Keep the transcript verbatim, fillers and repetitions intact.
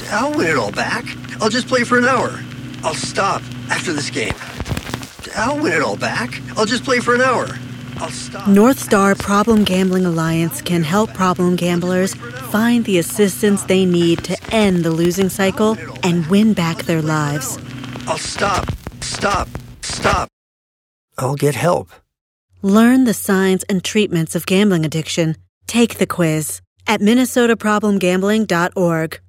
I'll win it all back. I'll just play for an hour. I'll stop after this game. I'll win it all back. I'll just play for an hour. I'll stop. North Star Problem Gambling Alliance can help problem gamblers find the assistance they need to end the losing cycle and win back their lives. I'll stop, stop, stop. I'll get help. Learn the signs and treatments of gambling addiction. Take the quiz at minnesota problem gambling dot org.